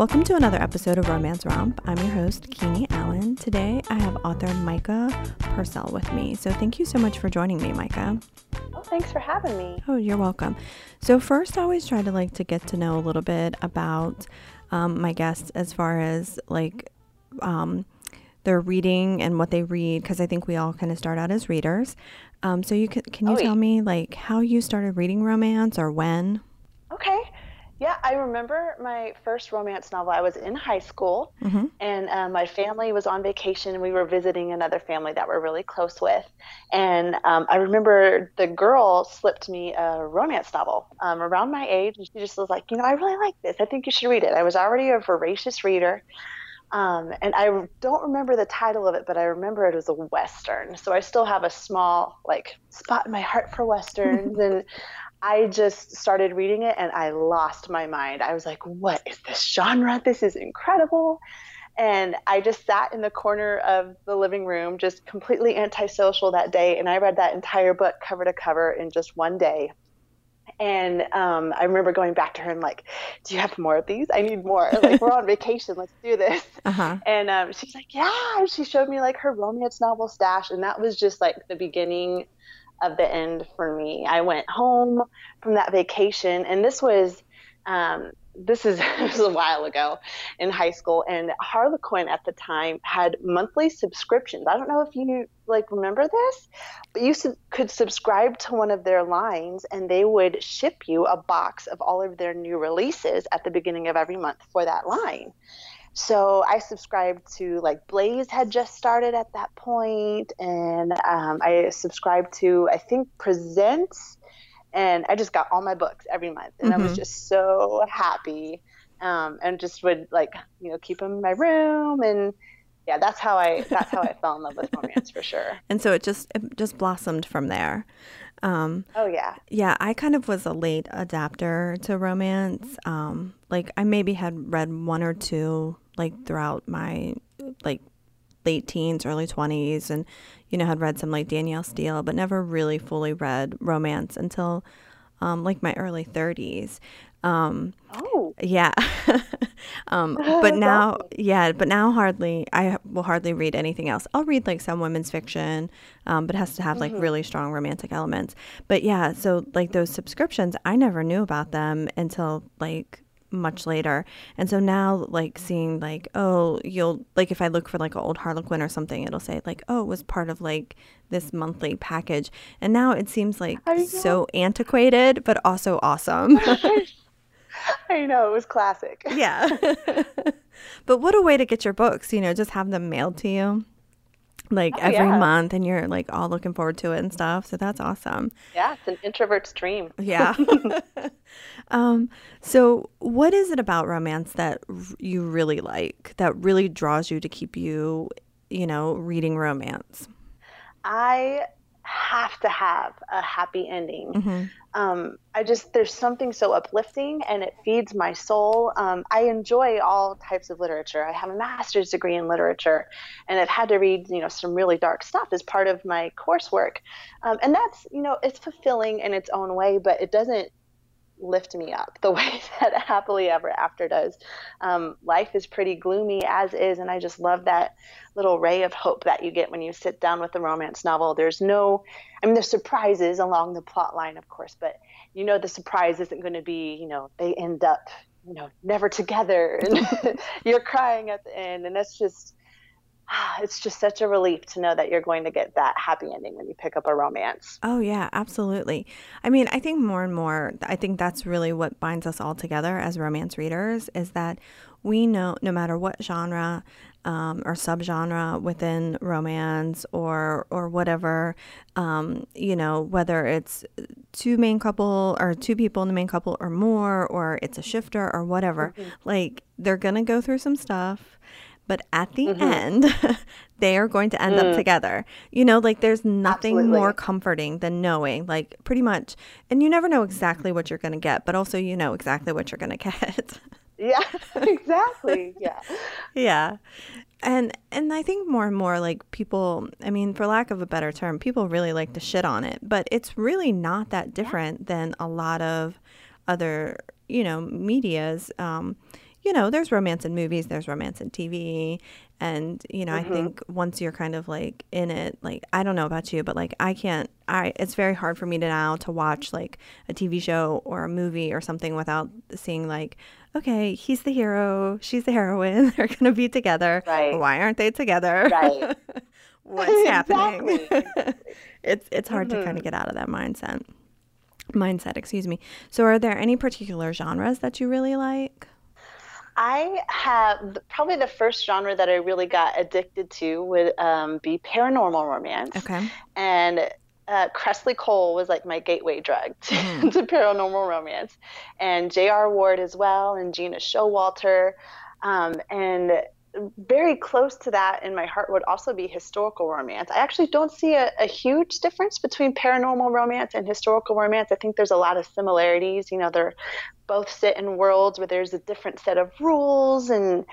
Welcome to another episode of Romance Romp. I'm your host, Keeney Allen. Today, I have author Micah Purcell with me. So thank you so much for joining me, Micah. Oh, thanks for having me. Oh, you're welcome. So first, I always try to to get to know a little bit about my guests as far as their reading and what they read, because I think we all kind of start out as readers. So can you tell me how you started reading romance or when? Okay. Yeah, I remember my first romance novel. I was in high school, and my family was on vacation, and we were visiting another family that we're really close with. And I remember the girl slipped me a romance novel around my age, and she just was like, I really like this. I think you should read it. I was already a voracious reader. And I don't remember the title of it, but I remember it was a Western. So I still have a small spot in my heart for Westerns. And I just started reading it and I lost my mind. I was like, what is this genre? This is incredible. And I just sat in the corner of the living room, just completely antisocial that day. And I read that entire book cover to cover in just one day. And I remember going back to her and do you have more of these? I need more. We're on vacation. Let's do this. And she's like, yeah. And she showed me her romance novel stash. And that was just the beginning of the end for me. I went home from that vacation, and this was this was a while ago in high school, and Harlequin at the time had monthly subscriptions. I don't know if you remember this, but you could subscribe to one of their lines and they would ship you a box of all of their new releases at the beginning of every month for that line. So I subscribed to Blaze had just started at that point, and I subscribed to, I think, Presents, and I just got all my books every month, and I was just so happy, and just would keep them in my room, and yeah, that's how I fell in love with romance for sure. And so it just blossomed from there. Oh yeah. Yeah, I kind of was a late adapter to romance. I maybe had read one or two throughout my late teens, early 20s, and had read some Danielle Steele, but never really fully read romance until my early 30s. Oh. Yeah. But now, I will hardly read anything else. I'll read some women's fiction, but it has to have really strong romantic elements. But yeah, so those subscriptions, I never knew about them until much later. And so now seeing you'll if I look for an old Harlequin or something, it'll say it was part of this monthly package. And now it seems so antiquated, but also awesome. I know, it was classic. Yeah. But what a way to get your books, just have them mailed to you every month, and you're all looking forward to it and stuff. So that's awesome. Yeah, it's an introvert's dream. Yeah. So what is it about romance that you really like, that really draws you to keep you, reading romance? I have to have a happy ending. There's something so uplifting, and it feeds my soul. I enjoy all types of literature. I have a master's degree in literature, and I've had to read, some really dark stuff as part of my coursework. And that's, it's fulfilling in its own way, but it doesn't lift me up the way that Happily Ever After does. Life is pretty gloomy as is, and I just love that little ray of hope that you get when you sit down with a romance novel. There's surprises along the plot line, of course, but the surprise isn't going to be, they end up, never together, and you're crying at the end, and it's just such a relief to know that you're going to get that happy ending when you pick up a romance. Oh, yeah, absolutely. I mean, I think more and more, I think that's really what binds us all together as romance readers, is that we know no matter what genre or subgenre within romance or whatever, whether it's two main couple or two people in the main couple or more, or it's a shifter or whatever, they're going to go through some stuff. But at the end, they are going to end up together. There's nothing more comforting than knowing, pretty much. And you never know exactly what you're going to get, but also you know exactly what you're going to get. Yeah, exactly. Yeah. Yeah. And I think more and more people, I mean, for lack of a better term, people really like to shit on it. But it's really not that different than a lot of other, medias. there's romance in movies, there's romance in TV. And, I think once you're kind of like in it, like, I don't know about you, but like it's very hard for me now to watch like a TV show or a movie or something without seeing like, okay, he's the hero, she's the heroine, they're going to be together. Right. Why aren't they together? Right. What's happening? Exactly. It's hard to kind of get out of that mindset, excuse me. So are there any particular genres that you really like? I have probably the first genre that I really got addicted to would be paranormal romance. Okay. And Cressley Cole was like my gateway drug to paranormal romance, and J.R. Ward as well, and Gina Showalter, and very close to that in my heart would also be historical romance. I actually don't see a huge difference between paranormal romance and historical romance. I think there's a lot of similarities. They're both set in worlds where there's a different set of rules, and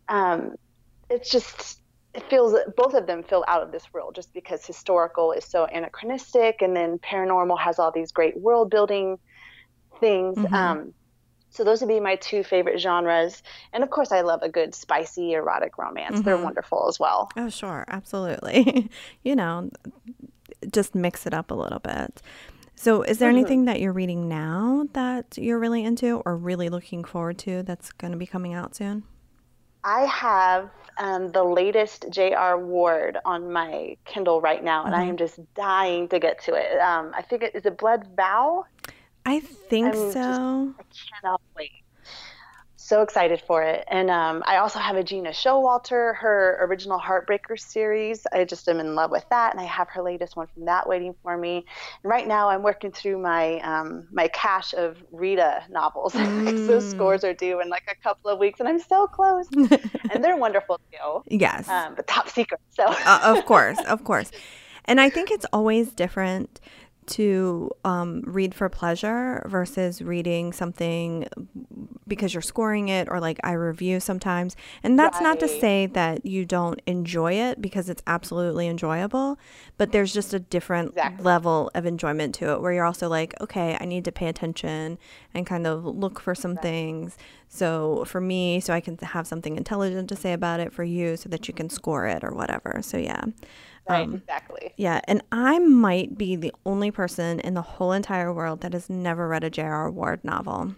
it feels both of them feel out of this world just because historical is so anachronistic, and then paranormal has all these great world building things. So those would be my two favorite genres. And of course, I love a good spicy erotic romance. They're wonderful as well. Oh, sure. Absolutely. Just mix it up a little bit. So is there anything that you're reading now that you're really into or really looking forward to that's going to be coming out soon? I have the latest J.R. Ward on my Kindle right now, and I am just dying to get to it. I think is it Blood Vow? I think so. I cannot wait. So excited for it. And I also have a Gina Showalter, her original Heartbreaker series. I just am in love with that, and I have her latest one from that waiting for me. And right now I'm working through my my cache of Rita novels. Those scores are due in like a couple of weeks, and I'm so close. And they're wonderful too. Yes. But top secret. So of course. And I think it's always different to read for pleasure versus reading something because you're scoring it, or like I review sometimes. And that's not to say that you don't enjoy it, because it's absolutely enjoyable, but there's just a different level of enjoyment to it where you're also like, okay, I need to pay attention and kind of look for some things. So for me, so I can have something intelligent to say about it, for you so that you can score it or whatever. So yeah. Right, exactly. Yeah, and I might be the only person in the whole entire world that has never read a J.R. Ward novel.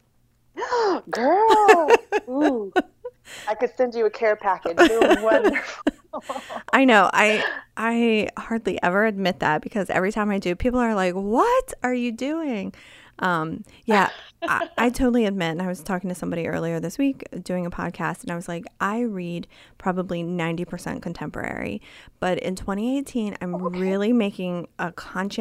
Girl! Ooh. I could send you a care package. You're wonderful. I know. I hardly ever admit that, because every time I do, people are like, what are you doing? Yeah, I totally admit, and I was talking to somebody earlier this week doing a podcast, and I was like, I read probably 90% contemporary, but in 2018, I'm really making a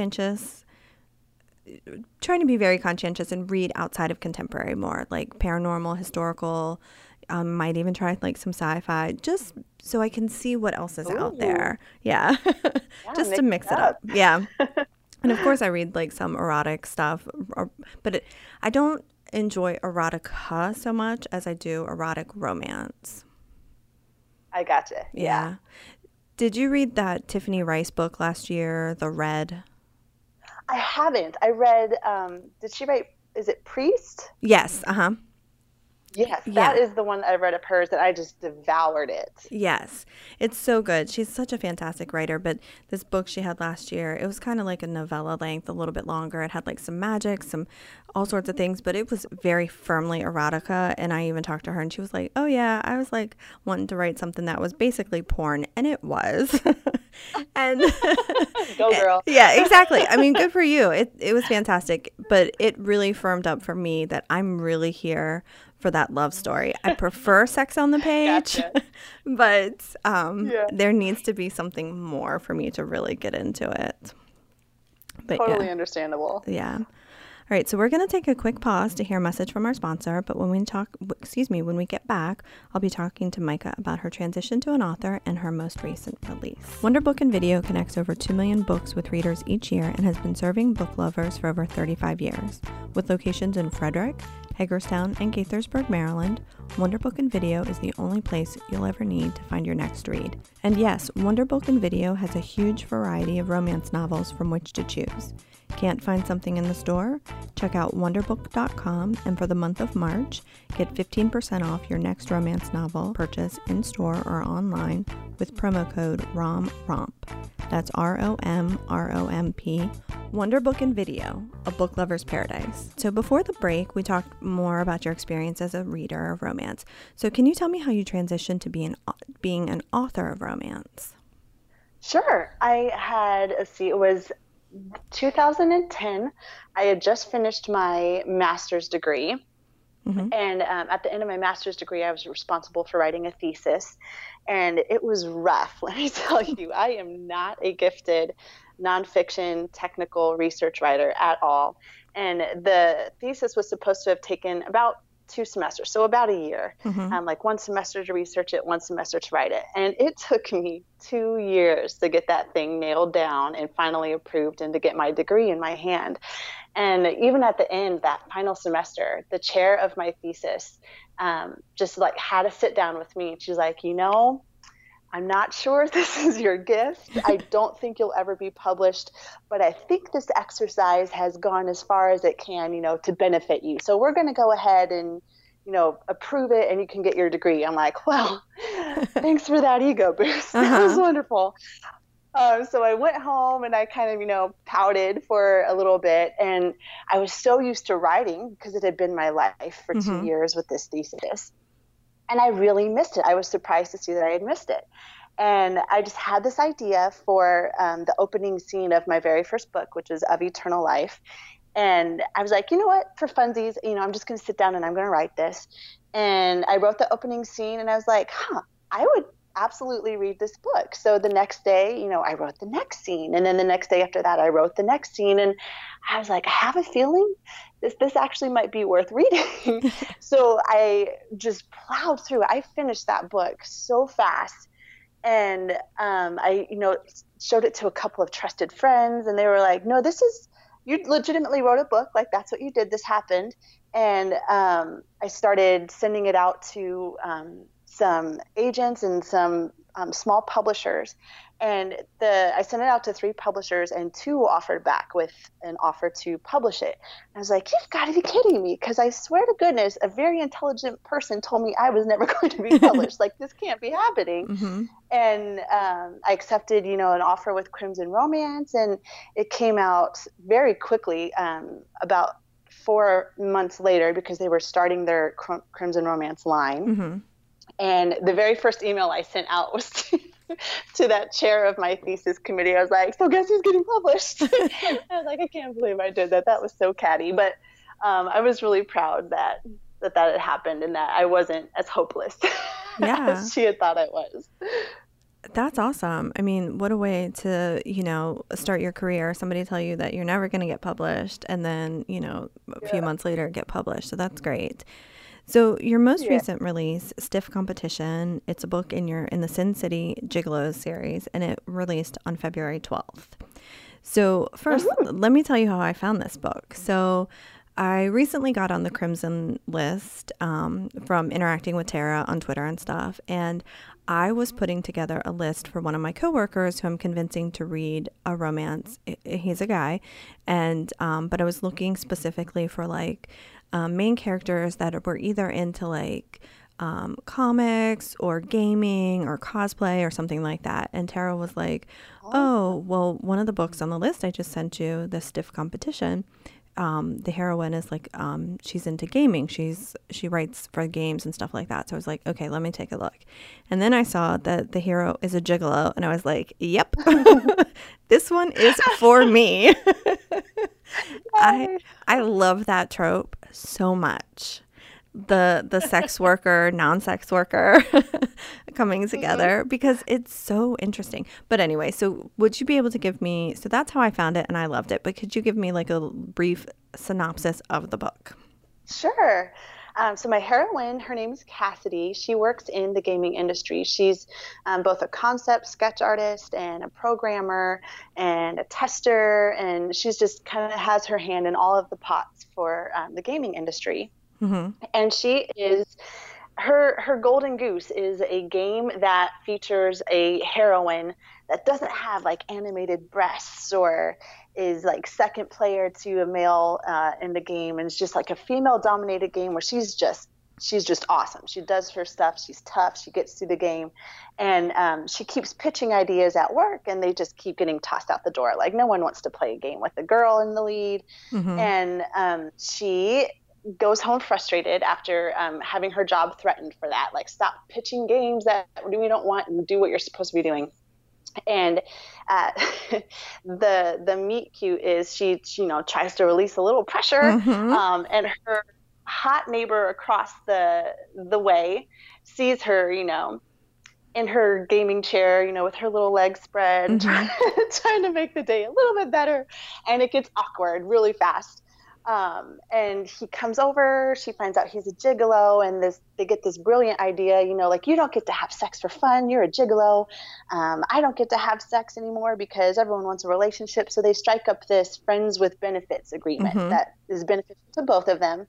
trying to be very conscientious and read outside of contemporary more, like paranormal, historical, might even try like some sci-fi, just so I can see what else is out there. Yeah, just to mix it up. Yeah. And of course I read like some erotic stuff, but I don't enjoy erotica so much as I do erotic romance. I gotcha. Yeah. Did you read that Tiffany Rice book last year, The Red? I haven't. I read, did she write, is it Priest? Yes. Uh-huh. Yes, that is the one that I read of hers, that I just devoured it. Yes, it's so good. She's such a fantastic writer, but this book she had last year, it was kind of like a novella length, a little bit longer. It had like some magic, some all sorts of things, but it was very firmly erotica. And I even talked to her, and she was like, oh yeah, I was like wanting to write something that was basically porn, and it was. And go girl. Yeah, exactly. I mean, good for you. It was fantastic, but it really firmed up for me that I'm really here for that love story. I prefer sex on the page, gotcha. But there needs to be something more for me to really get into it. But totally understandable. Yeah. All right, so we're going to take a quick pause to hear a message from our sponsor, but when we get back, I'll be talking to Micah about her transition to an author and her most recent release. Wonder Book and Video connects over 2 million books with readers each year and has been serving book lovers for over 35 years. With locations in Frederick, Hagerstown, and Gaithersburg, Maryland, Wonderbook and Video is the only place you'll ever need to find your next read. And yes, Wonderbook and Video has a huge variety of romance novels from which to choose. Can't find something in the store? Check out wonderbook.com, and for the month of March, get 15% off your next romance novel purchase in store or online with promo code ROMROMP. That's ROMROMP. Wonderbook and Video, a book lover's paradise. So before the break, we talked more about your experience as a reader of romance. So can you tell me how you transitioned to being an author of romance? Sure. It was 2010. I had just finished my master's degree. Mm-hmm. And at the end of my master's degree, I was responsible for writing a thesis. And it was rough. Let me tell you, I am not a gifted nonfiction technical research writer at all. And the thesis was supposed to have taken about 2 semesters, so about a year. Mm-hmm. Like 1 semester to research it, 1 semester to write it. And it took me 2 years to get that thing nailed down and finally approved and to get my degree in my hand. And even at the end, that final semester, the chair of my thesis just like had to sit down with me. And she's like, I'm not sure if this is your gift. I don't think you'll ever be published, but I think this exercise has gone as far as it can, to benefit you. So we're going to go ahead and, approve it and you can get your degree. I'm like, well, thanks for that ego boost. Uh-huh. That was wonderful. So I went home and I kind of, pouted for a little bit. And I was so used to writing because it had been my life for mm-hmm. 2 years with this thesis. And I really missed it. I was surprised to see that I had missed it. And I just had this idea for the opening scene of my very first book, which is Of Eternal Life. And I was like, you know what, for funsies, I'm just going to sit down and I'm going to write this. And I wrote the opening scene and I was like, I would absolutely read this book. So the next day, I wrote the next scene. And then the next day after that, I wrote the next scene. And I was like, I have a feeling this actually might be worth reading. So I just plowed through. I finished that book so fast. And I, showed it to a couple of trusted friends. And they were like, no, you legitimately wrote a book. Like, that's what you did. This happened. And I started sending it out to some agents and some small publishers. And I sent it out to 3 publishers and 2 offered back with an offer to publish it. And I was like, you've got to be kidding me. Because I swear to goodness, a very intelligent person told me I was never going to be published. Like, this can't be happening. Mm-hmm. And I accepted, an offer with Crimson Romance. And it came out very quickly, about 4 months later, because they were starting their Crimson Romance line. Mm-hmm. And the very first email I sent out was to that chair of my thesis committee. I was like, so guess who's getting published? I was like, I can't believe I did that. That was so catty. But I was really proud that had happened and that I wasn't as hopeless as she had thought I was. That's awesome. I mean, what a way to, start your career. Somebody tell you that you're never going to get published and then, a few months later get published. So that's great. So your most recent release, Stiff Competition, it's a book in the Sin City Gigolos series, and it released on February 12th. So first, let me tell you how I found this book. So I recently got on the Crimson list from interacting with Tara on Twitter and stuff, and I was putting together a list for one of my coworkers who I'm convincing to read a romance. He's a guy, and but I was looking specifically for main characters that were either into comics or gaming or cosplay or something like that. And Tara was like, oh, well, one of the books on the list I just sent you, The Stiff Competition, the heroine is she's into gaming. She writes for games and stuff like that. So I was like, okay, let me take a look. And then I saw that the hero is a gigolo, and I was like, yep, this one is for me. I love that trope so much. The sex worker, non-sex worker coming together because it's so interesting. But anyway, so would you be able to give me, so that's how I found it and I loved it, but could you give me a brief synopsis of the book? Sure. So my heroine, her name is Cassidy. She works in the gaming industry. She's both a concept sketch artist and a programmer and a tester, and she's just kind of has her hand in all of the pots for the gaming industry. Mm-hmm. And she is her golden goose is a game that features a heroine that doesn't have like animated breasts or is like second player to a male in the game, and it's just like a female dominated game where she's just awesome. She does her stuff. She's tough. She gets through the game, and she keeps pitching ideas at work, and they just keep getting tossed out the door. Like no one wants to play a game with a girl in the lead, and she goes home frustrated after having her job threatened for that. Like, stop pitching games that we don't want and do what you're supposed to be doing. And the meet cute is she tries to release a little pressure, and her hot neighbor across the way sees her, in her gaming chair, with her little legs spread, trying to make the day a little bit better, and it gets awkward really fast. And he comes over, she finds out he's a gigolo, and they get this brilliant idea, like, you don't get to have sex for fun, you're a gigolo. I don't get to have sex anymore because everyone wants a relationship. So they strike up this friends with benefits agreement that is beneficial to both of them.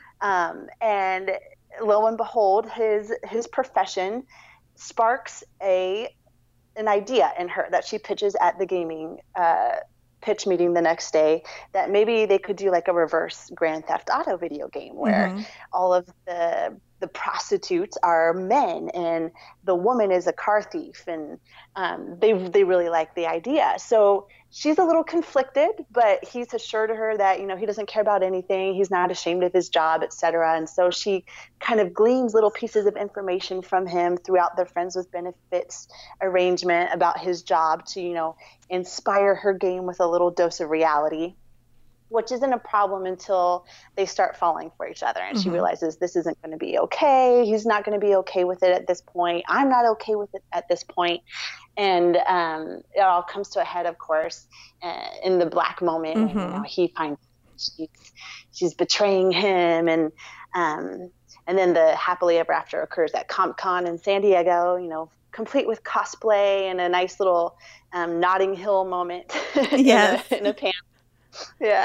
And lo and behold, his profession sparks an idea in her that she pitches at the gaming pitch meeting the next day, that maybe they could do like a reverse Grand Theft Auto video game where all of the prostitutes are men and the woman is a car thief, and they really like the idea. So she's a little conflicted, but he's assured her that he doesn't care about anything, he's not ashamed of his job, etc. And so she kind of gleans little pieces of information from him throughout the friends with benefits arrangement about his job to inspire her game with a little dose of reality, which isn't a problem until they start falling for each other. And she realizes this isn't going to be okay. He's not going to be okay with it at this point. I'm not okay with it at this point. And it all comes to a head, of course, in the black moment when he finds she's betraying him. And then the happily ever after occurs at CompCon in San Diego, complete with cosplay and a nice little Notting Hill moment in a panel. Yeah.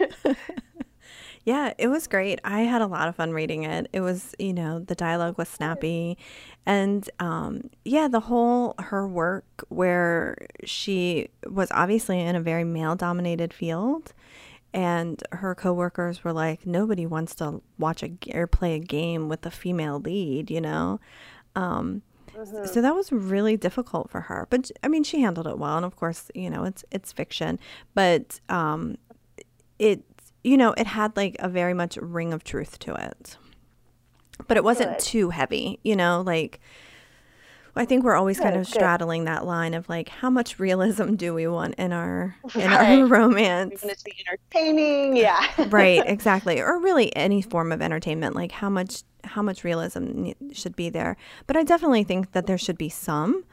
Yeah, it was great. I had a lot of fun reading it. It was, the dialogue was snappy. And her work where she was obviously in a very male-dominated field, and her coworkers were like, nobody wants to watch or play a game with a female lead, So that was really difficult for her. But I mean, she handled it well. And of course, it's fiction, but it had like a very much ring of truth to it. But it wasn't too heavy, like I think we're always kind of straddling that line of like, how much realism do we want in our romance? We want it to be entertaining, yeah. Right, exactly. Or really any form of entertainment, like how much realism should be there. But I definitely think that there should be some.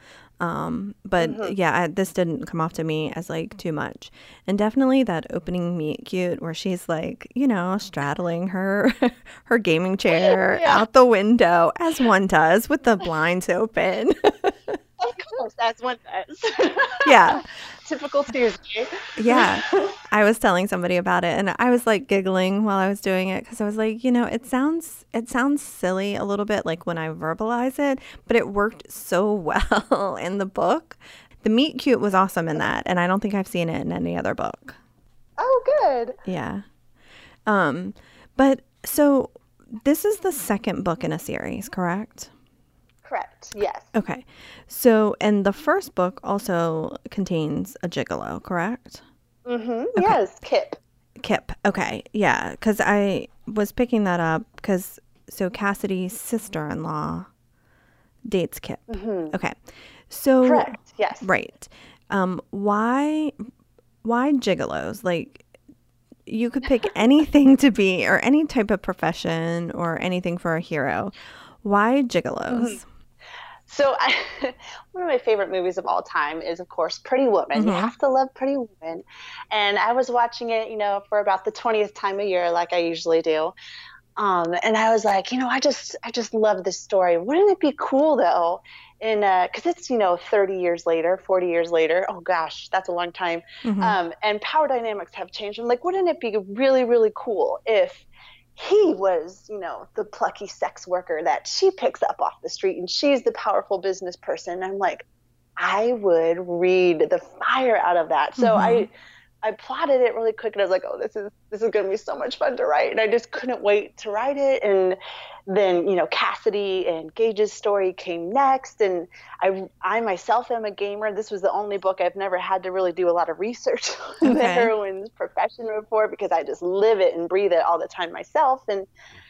This didn't come off to me as like too much. And definitely that opening meet cute where she's like, straddling her gaming chair out the window, as one does with the blinds open. Of course, as one does. Yeah. Typical Tuesday. Yeah. I was telling somebody about it, and I was like giggling while I was doing it because I was like, it sounds silly a little bit like when I verbalize it, but it worked so well in the book. The meet cute was awesome in that, and I don't think I've seen it in any other book. Oh, good. Yeah. But so this is the second book in a series, correct? Correct. Yes. Okay. So, and the first book also contains a gigolo, correct? Okay. Yes. Kip. Okay. Yeah. Because I was picking that up because Cassidy's sister-in-law dates Kip. Okay. So. Correct. Yes. Right. Why gigolos? Like, you could pick anything to be, or any type of profession or anything for a hero. Why gigolos? So one of my favorite movies of all time is, of course, Pretty Woman. You have to love Pretty Woman. And I was watching it, for about the 20th time a year, like I usually do. And I was like, I just love this story. Wouldn't it be cool though? And because it's 30 years later, 40 years later. Oh gosh, that's a long time. Mm-hmm. And power dynamics have changed. I'm like, wouldn't it be really, really cool if he was, the plucky sex worker that she picks up off the street, and she's the powerful business person. I'm like, I would read the fire out of that. So Mm-hmm. I plotted it really quick, and I was like, oh, this is going to be so much fun to write. And I just couldn't wait to write it. And then, Cassidy and Gage's story came next. And I myself am a gamer. This was the only book I've never had to really do a lot of research on the Okay. heroine's profession before, because I just live it and breathe it all the time myself. And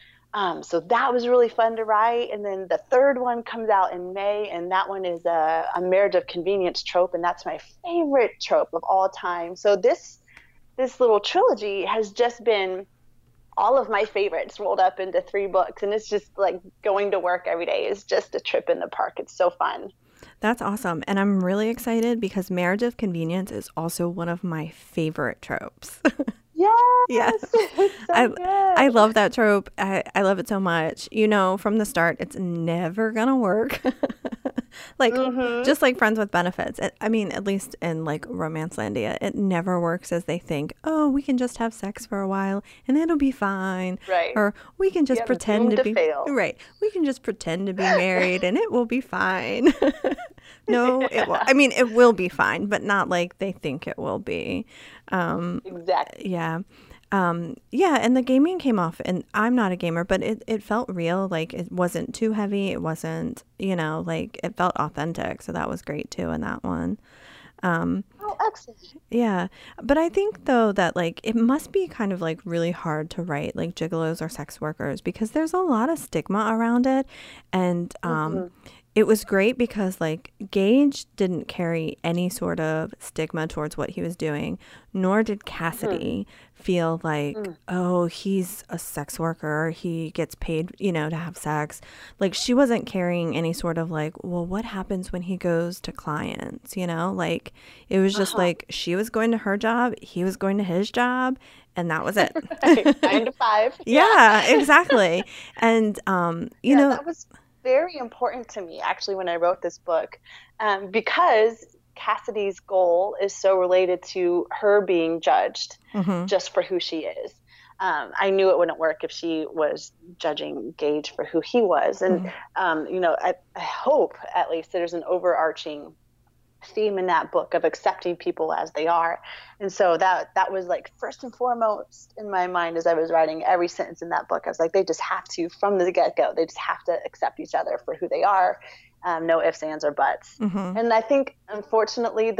so that was really fun to write. And then the third one comes out in May, and that one is a marriage of convenience trope, and that's my favorite trope of all time. So this little trilogy has just been all of my favorites rolled up into 3 books, and it's just like going to work every day is just a trip in the park. It's so fun. That's awesome. And I'm really excited because marriage of convenience is also one of my favorite tropes. Yeah. Yes, it's I so I good. love that trope. I love it so much. From the start, it's never gonna work. Like Mm-hmm. just like friends with benefits. I mean, at least in like Romancelandia, it never works as they think. Oh, we can just have sex for a while and it'll be fine. Right. Or we can just Yep, pretend doomed to to be fail. right. We can just pretend to be married and it will be fine. No, it will. I mean, it will be fine, but not like they think it will be. Exactly. Yeah. Yeah, and the gaming came off, and I'm not a gamer, but it felt real. Like it wasn't too heavy. It wasn't, like it felt authentic. So that was great too in that one. Oh, excellent. Yeah. But I think though that like it must be kind of like really hard to write like gigolos or sex workers because there's a lot of stigma around it. And Mm-hmm. it was great because like Gage didn't carry any sort of stigma towards what he was doing, nor did Cassidy feel like, Mm-hmm. oh, he's a sex worker. He gets paid, to have sex. Like she wasn't carrying any sort of like, well, what happens when he goes to clients, Like it was just Uh-huh. like she was going to her job, he was going to his job, and that was it. Right. 9 to 5. Yeah. Yeah, exactly. And, Yeah, that was very important to me actually when I wrote this book, because Cassidy's goal is so related to her being judged mhm, just for who she is. I knew it wouldn't work if she was judging Gage for who he was. And, mhm, I hope at least there's an overarching theme in that book of accepting people as they are. And so that was like first and foremost in my mind as I was writing every sentence in that book. I was like, they just have to, from the get-go, they just have to accept each other for who they are. No ifs, ands, or buts. mhm, And I think unfortunately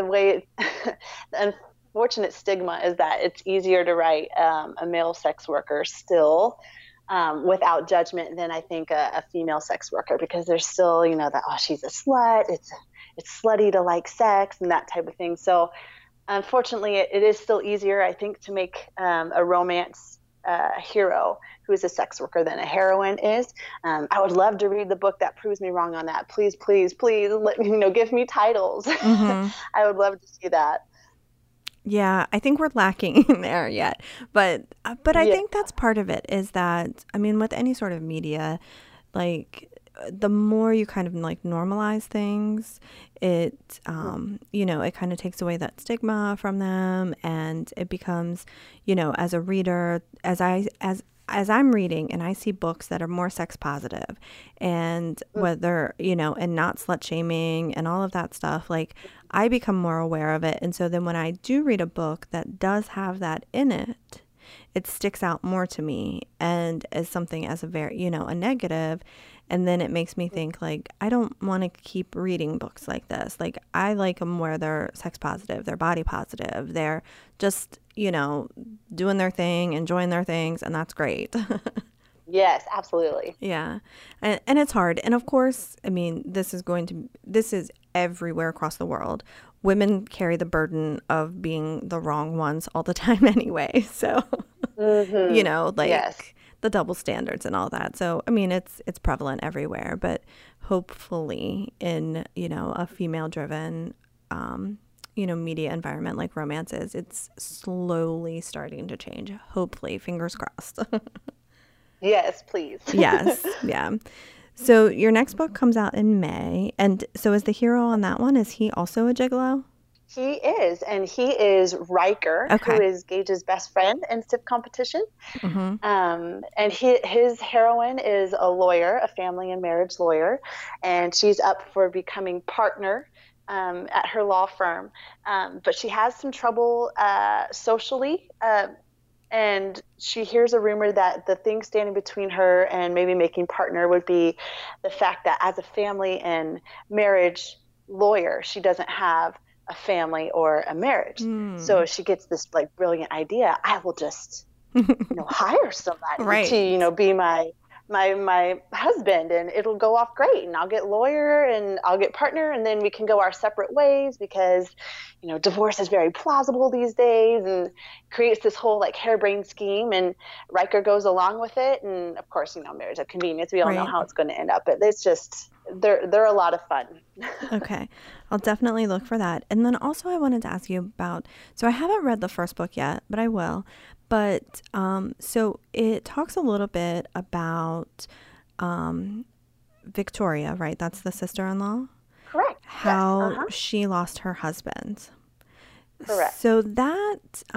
the unfortunate stigma is that it's easier to write a male sex worker still, without judgment, than I think a female sex worker, because there's still, that, oh, she's a slut. It's slutty to like sex and that type of thing. So unfortunately, it is still easier, I think, to make a romance hero who is a sex worker than a heroine is. I would love to read the book that proves me wrong on that. Please, please, please, give me titles. mhm. I would love to see that. Yeah, I think we're lacking there yet. But I Yeah. think that's part of it is that I mean with any sort of media, like the more you kind of like normalize things, it kind of takes away that stigma from them and it becomes, as a reader, as I'm reading and I see books that are more sex positive and whether, and not slut shaming and all of that stuff, like I become more aware of it. And so then when I do read a book that does have that in it, it sticks out more to me and as something as a very, a negative. And then it makes me think like, I don't want to keep reading books like this. Like I like them where they're sex positive, they're body positive, they're just, doing their thing, enjoying their things. And that's great. Yes, absolutely. Yeah. And it's hard. And of course, I mean, this is everywhere across the world. Women carry the burden of being the wrong ones all the time anyway. So, Yes. like the double standards and all that. So, I mean, it's prevalent everywhere, but hopefully in, a female driven, media environment like romance is, it's slowly starting to change. Hopefully, fingers crossed. Yes, please. Yes. Yeah. So your next book comes out in May. And so is the hero on that one, is he also a gigolo? He is, and he is Riker, who Okay. is Gage's best friend in stiff competition. Mm-hmm. And his heroine is a lawyer, a family and marriage lawyer, and she's up for becoming partner at her law firm. But she has some trouble socially, and she hears a rumor that the thing standing between her and maybe making partner would be the fact that as a family and marriage lawyer, she doesn't have a family or a marriage. So she gets this like brilliant idea. I will just hire somebody Right. to be my husband, and it'll go off great, and I'll get lawyer and I'll get partner, and then we can go our separate ways, because divorce is very plausible these days, and creates this whole like harebrained scheme. And Riker goes along with it, and of course marriage of convenience, we all know Right. how it's going to end up, but it's just they're a lot of fun. Okay. I'll definitely look for that. And then also I wanted to ask you about, so I haven't read the first book yet, but I will. But so it talks a little bit about Victoria, right? That's the sister-in-law? Correct. How Yes. she lost her husband. Correct. So that,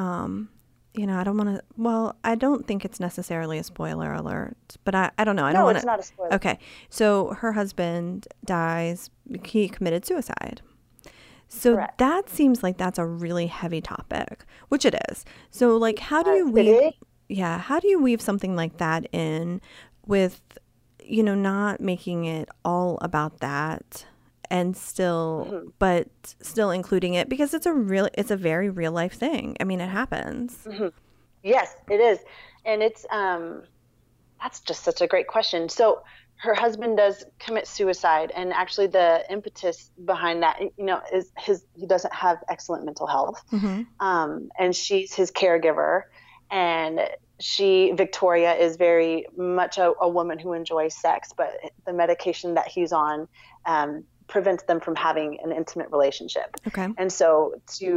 I don't want to, well, I don't think it's necessarily a spoiler alert, but I don't know. I don't No, want it's not a spoiler. Okay. So her husband dies. He committed suicide. So Correct. that seems like that's a really heavy topic, which it is. So like, how do you It weave, is. yeah, how do you weave something like that in with, not making it all about that and still, but still including it, because it's a very real life thing. I mean, it happens. Yes, it is. And it's that's just such a great question. So her husband does commit suicide, and actually the impetus behind that, is he doesn't have excellent mental health. And she's his caregiver, and Victoria is very much a woman who enjoys sex, but the medication that he's on prevents them from having an intimate relationship. Okay. And so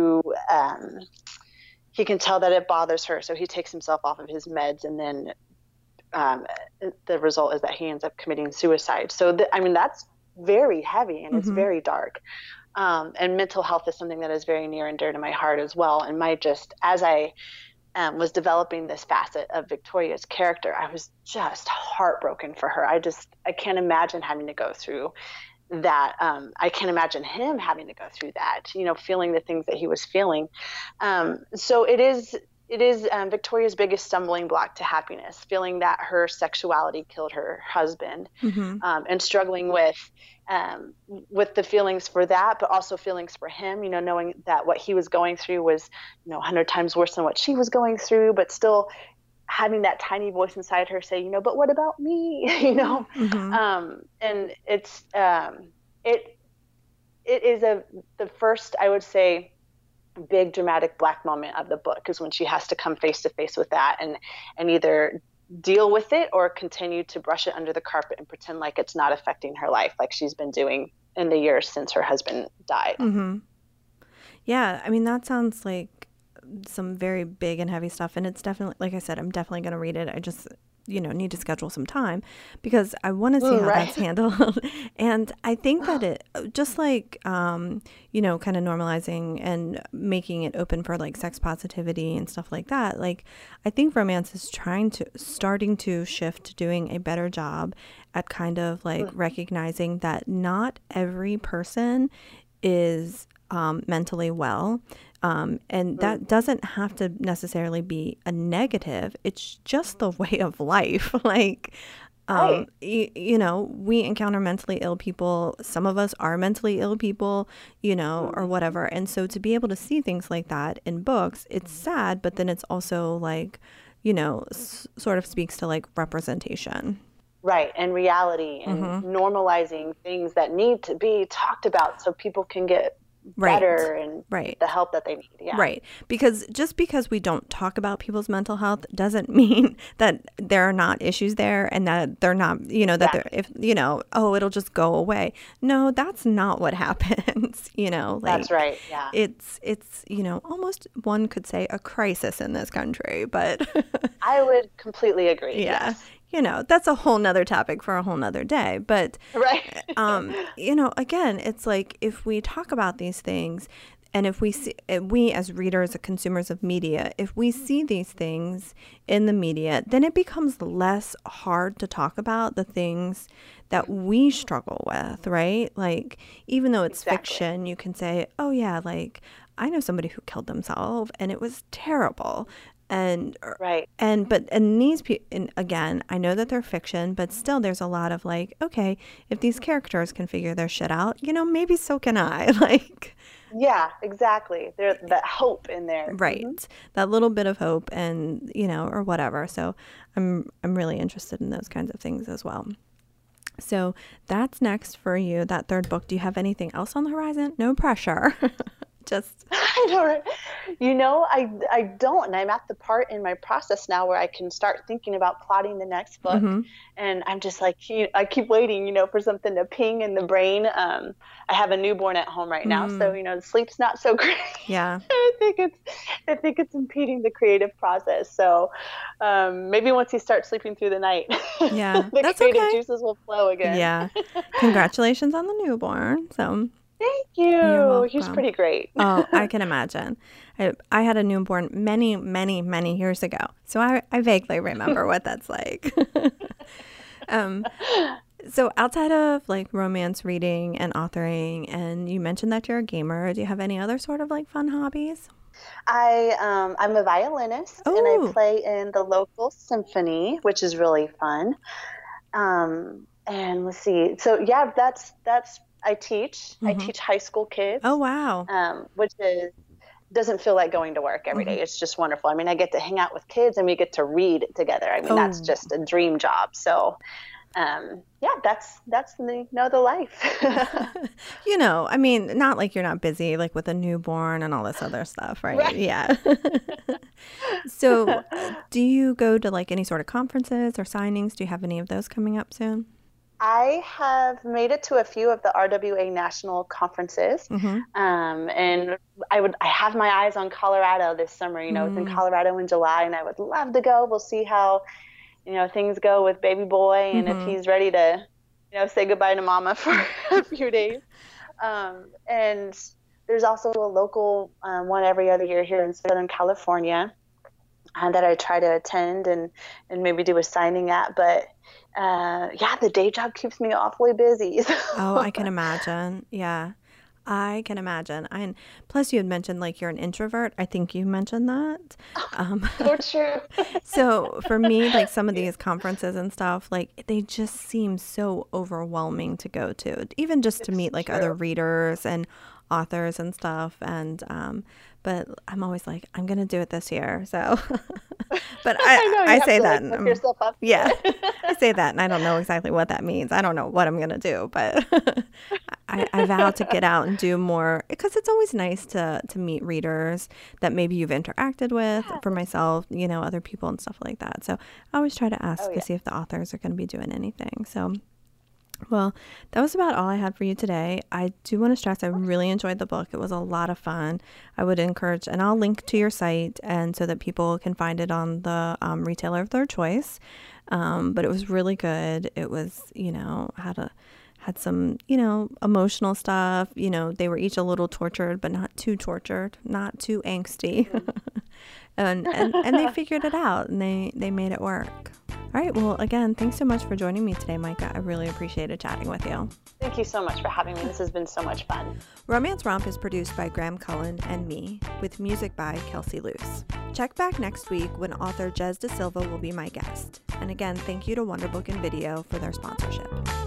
he can tell that it bothers her, so he takes himself off of his meds, and then the result is that he ends up committing suicide. So that's very heavy, and it's very dark. And mental health is something that is very near and dear to my heart as well. And as I was developing this facet of Victoria's character, I was just heartbroken for her. I can't imagine having to go through that. I can't imagine him having to go through that, feeling the things that he was feeling. So it is Victoria's biggest stumbling block to happiness, feeling that her sexuality killed her husband, and struggling with the feelings for that, but also feelings for him, knowing that what he was going through was 100 times worse than what she was going through, but still having that tiny voice inside her say, but what about me? And it's it is the first, I would say, big dramatic black moment of the book, is when she has to come face to face with that and either deal with it or continue to brush it under the carpet and pretend like it's not affecting her life, like she's been doing in the years since her husband died. Yeah, I mean, that sounds like some very big and heavy stuff, and it's definitely, like I said, I'm definitely going to read it. I just need to schedule some time because I want to see how that's handled. And I think that it just like, kind of normalizing and making it open for like sex positivity and stuff like that. Like, I think romance is starting to shift to doing a better job at kind of like recognizing that not every person is mentally well. And that doesn't have to necessarily be a negative. It's just the way of life. Like, we encounter mentally ill people. Some of us are mentally ill people, or whatever. And so to be able to see things like that in books, it's sad, but then it's also like, sort of speaks to like representation. Right. And reality, and normalizing things that need to be talked about so people can get better and the help that they need. Yeah. Right. Because just because we don't talk about people's mental health doesn't mean that there are not issues there and that they're not, that they're, if, it'll just go away. No, that's not what happens. Like, that's right. Yeah. It's, almost one could say a crisis in this country, but I would completely agree. Yeah. Yes. that's a whole nother topic for a whole nother day. But, right. Again, it's like if we talk about these things, and if we as readers, consumers of media, if we see these things in the media, then it becomes less hard to talk about the things that we struggle with, right? Like, even though it's fiction, you can say, oh yeah, like, I know somebody who killed themselves and it was terrible. And these people, and again, I know that they're fiction, but still there's a lot of like, okay, if these characters can figure their shit out, maybe so can I. Like, yeah, exactly. There's that hope in there. Right. Mm-hmm. That little bit of hope and, or whatever. So I'm really interested in those kinds of things as well. So that's next for you, that third book. Do you have anything else on the horizon? No pressure. Just I know, right? I don't, and I'm at the part in my process now where I can start thinking about plotting the next book, and I'm just like, I keep waiting, for something to ping in the brain. I have a newborn at home right now, so the sleep's not so great. Yeah, I think it's impeding the creative process. So maybe once he starts sleeping through the night, the creative juices will flow again. Yeah, congratulations on the newborn. So. Thank you. He's pretty great. Oh, I can imagine. I had a newborn many, many, many years ago, so I vaguely remember what that's like. So outside of like romance reading and authoring, and you mentioned that you're a gamer, do you have any other sort of like fun hobbies? I'm a violinist, and I play in the local symphony, which is really fun. And let's see. So yeah, that's I teach. I teach high school kids. Oh, wow. Which doesn't feel like going to work every day. It's just wonderful. I mean, I get to hang out with kids and we get to read together. I mean, that's just a dream job. So, that's the life. I mean, not like you're not busy, like with a newborn and all this other stuff, right? Yeah. So do you go to like any sort of conferences or signings? Do you have any of those coming up soon? I have made it to a few of the RWA national conferences, and I have my eyes on Colorado this summer. It's in Colorado in July, and I would love to go. We'll see how things go with baby boy, and if he's ready to say goodbye to mama for a few days. And there's also a local one every other year here in Southern California that I try to attend and maybe do a signing at, but the day job keeps me awfully busy. Oh, I can imagine. Yeah, I can imagine. And plus you had mentioned like you're an introvert. I think you mentioned that. So true. So for me, like some of these conferences and stuff, like they just seem so overwhelming to go to, even just to meet like other readers and authors and stuff. And but I'm always like, I'm going to do it this year. So, but I say that. Like, look yourself up. Yeah, I say that and I don't know exactly what that means. I don't know what I'm going to do, but I vow to get out and do more, because it's always nice to meet readers that maybe you've interacted with. For myself, other people and stuff like that. So I always try to ask to see if the authors are going to be doing anything. So. Well, that was about all I had for you today. I do want to stress I really enjoyed the book. It was a lot of fun. I would encourage, and I'll link to your site and so that people can find it on the retailer of their choice. But it was really good. It was, had some, emotional stuff. They were each a little tortured, but not too tortured, not too angsty. and they figured it out and they made it work. All right. Well, again, thanks so much for joining me today, Micah. I really appreciated chatting with you. Thank you so much for having me. This has been so much fun. Romance Romp is produced by Graham Cullen and me, with music by Kelsey Luce. Check back next week when author Jez Da Silva will be my guest. And again, thank you to Wonderbook and Video for their sponsorship.